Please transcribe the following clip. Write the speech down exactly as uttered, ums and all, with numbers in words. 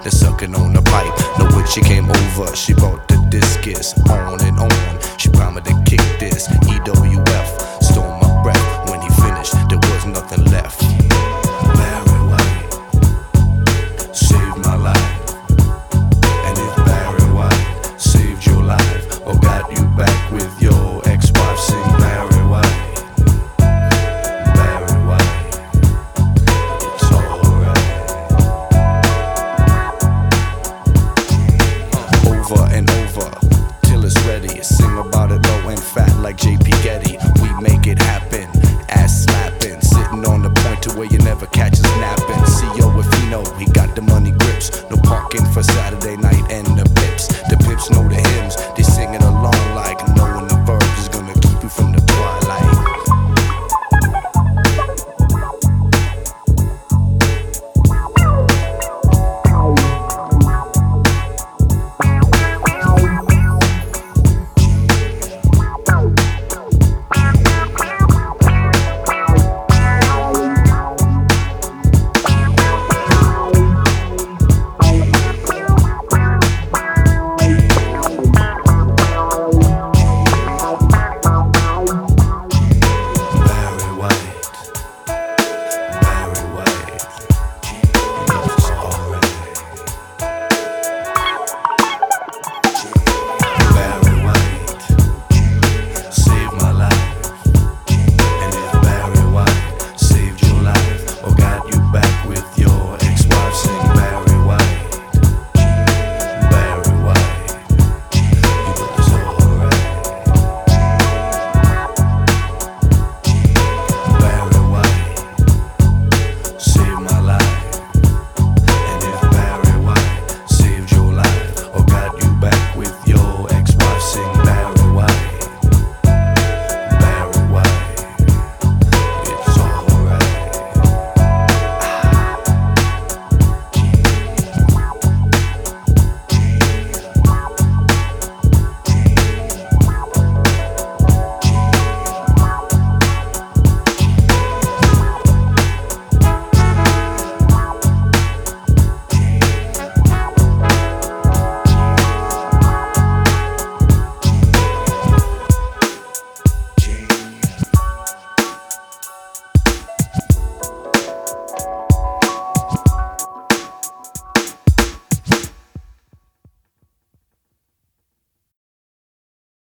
the sucking on the pipe. Know when she came over, she brought the discus on and on. She promised to kick this E W F, stole my breath. When he finished, there was nothing left. Barry White saved my life, and if Barry White saved your life or got you back with your ex-wife, sing Barry White. Barry White, it's alright. Over and over till it's ready. Sing about it low and fat like J P Getty. We make it happen, ass slapping, sitting on the point to where you never catch us napping. C O if you know, he got the money grips. No parking for Saturday night and